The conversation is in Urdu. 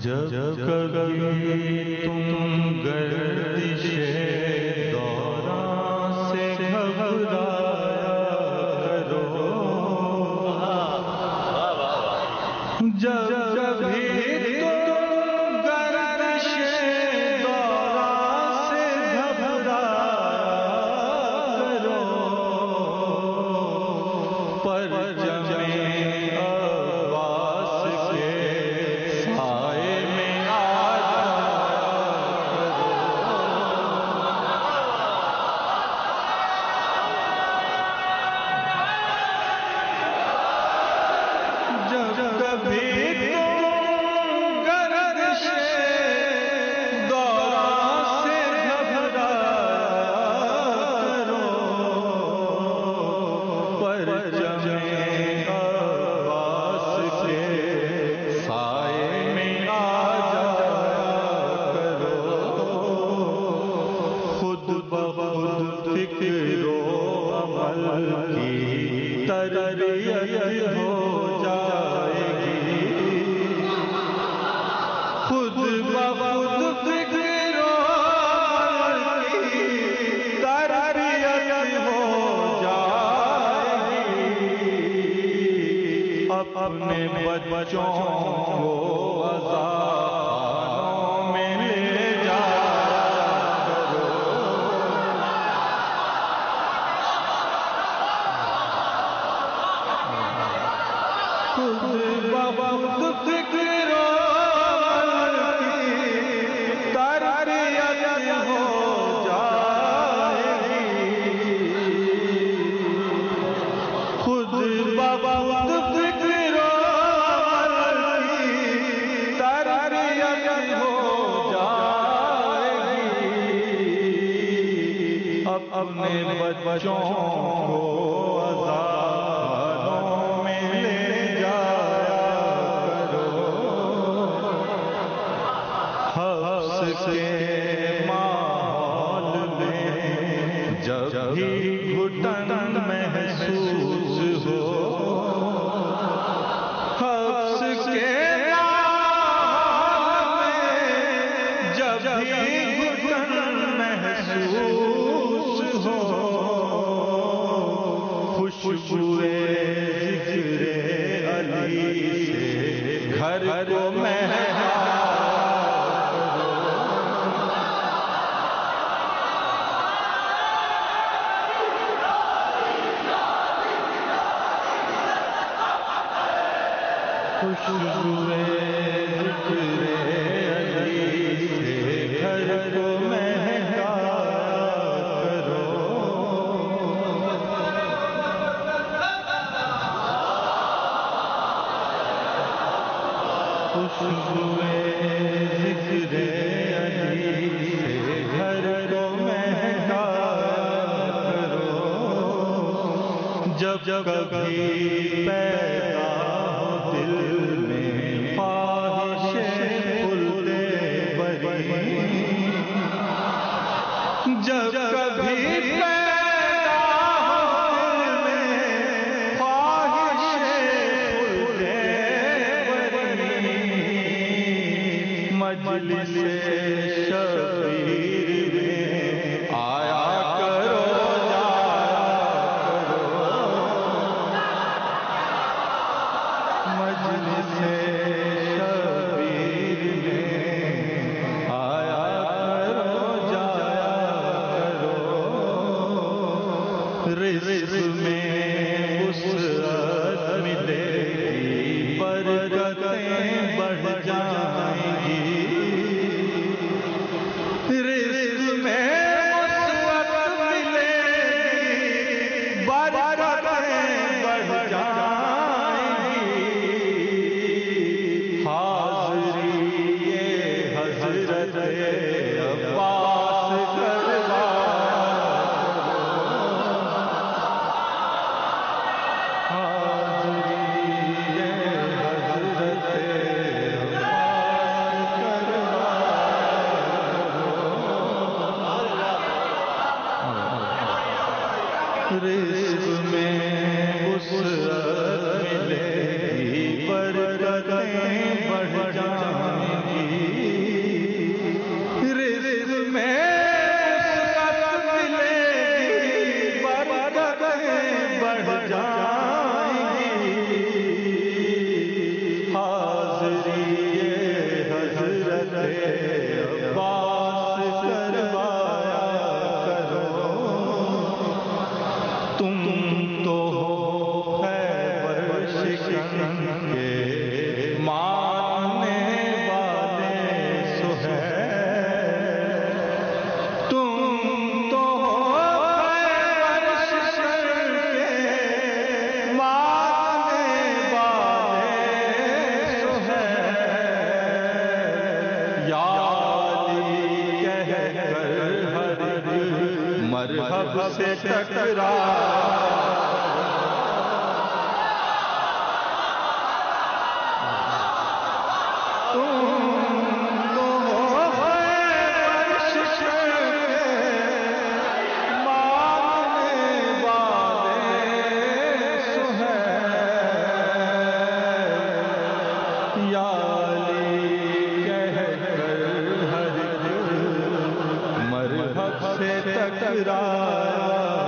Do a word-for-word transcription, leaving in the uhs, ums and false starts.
جب کبھی تم گردش دوران سے گھبرایا کرو، جب کبھی تم گردش دوران سے گھبرایا کرو، پرچم عباس کے سائے میں آ جایا کرو، جب کبھی تربیت ہو جائے گی، خود بخود فکر و عمل کی تربیت ہو جائے گی، اپنے بچوں کو اذانوں میں لے جایا کرو، خود بخود فکر و عمل کی تربیت ہو جائے گی، خود بخود فکر و عمل کی تربیت ہو جائے گی، اپنے بچوں کو اذانوں میں لے کے ماحول میں جب بھی گھٹن محسوس ہو، حبس کے ماحول میں جب بھی گھٹن محسوس ہو، خوشبوئے ذکر علی سے گھر کو مہکا، خوشبوئے ذکر علی سے گھر کو مہکایا کرو، خوشبوئے ذکر علی سے گھر کو مہکایا کرو، جب کبھی پیدا دل میں خواہش پھولتے بری، جب کبھی پیدا دل میں خواہش پھولتے بری، مجلس شبیر میں آیا کرو، مجلس شبیر میں آیا کرو، جایا کرو، رزق میں وسعت ملے گی، برکتیں بڑھ جائیں گی، رزق میں وسعت ملے گی، برکتیں بڑھ جائیں گی، حاضری حضرت عباس کروایا کرو، حاضری حضرت عباس کروایا کرو، رزق میں وسعت ملے گی، برکتیں بڑھ جائیں گی، یا علی کہہ کر ہر مرحب سے ٹکرا مرحب سے ٹکرایا